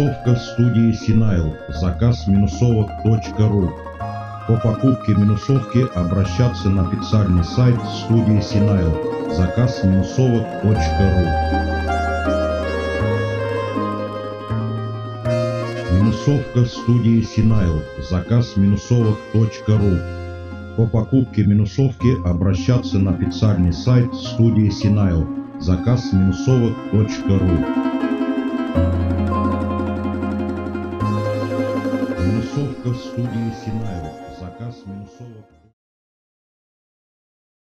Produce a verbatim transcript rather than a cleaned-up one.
Минусовка студии Синайл. Заказ минусовок точка ру. По покупке минусовки обращаться на официальный сайт студии Синайл. Заказ минусовок точка ру. Минусовка студии Синайл. Заказ минусовок точка ру. По покупке минусовки обращаться на официальный сайт студии Синайл. Заказ минусовок точка ру. Минусовка студии Синайл. Заказ минусовок.